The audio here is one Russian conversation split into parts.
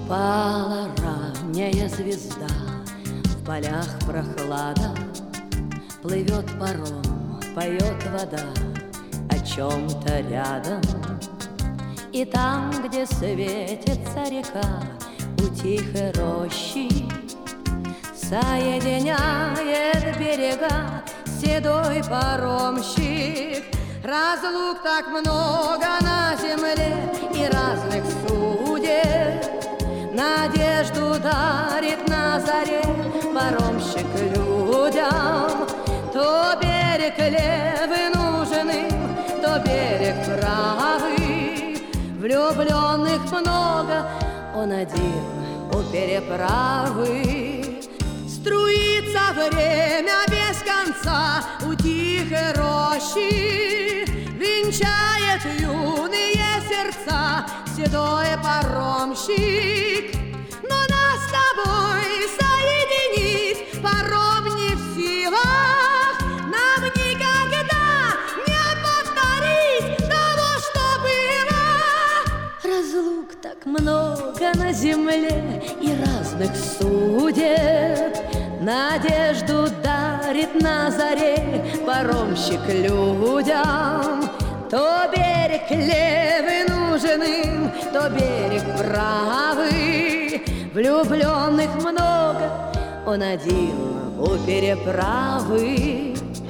Упала ранняя звезда, в полях прохлада, плывет паром, поет вода о чем-то рядом. И там, где светится река, у тихой рощи соединяет берега седой паромщик. Разлук так много на земле и разных судеб, надежду дарит на заре паромщик людям. То берег левый нужен им, то берег правый. Влюбленных много, он один у переправы. Струится время без конца у тихой рощи, венчает юные сердца седой паромщик. Но нас с тобой соединить паром не в силах, нам никогда не повторить того, что было. Разлук так много на земле и разных судеб, надежду дарит на заре паромщик людям. То берег левый нужен им, то берег правый. Влюбленных много, он один у переправы.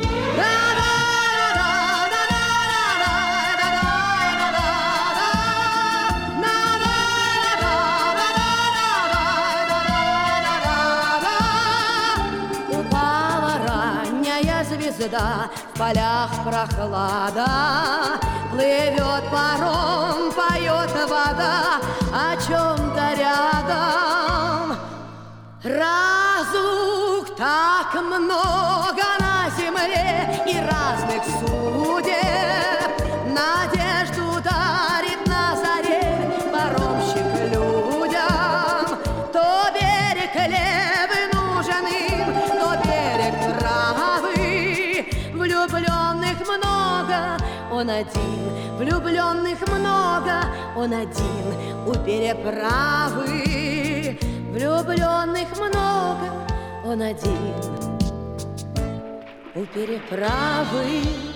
Звезда, в полях прохлада, плывет паром, поет вода о чем-то рядом. Разлук так много на земле и разных судеб, надежду дарит на заре паромщик людям. То берег левый нужен им, то берег правый. Влюбленных много, он один, влюбленных много, он один у переправы. Влюбленных много, он один у переправы.